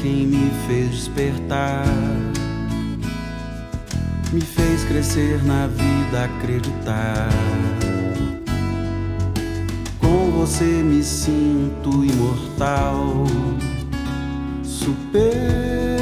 quem me fez despertar, me fez crescer na vida, acreditar. Com você me sinto imortal, super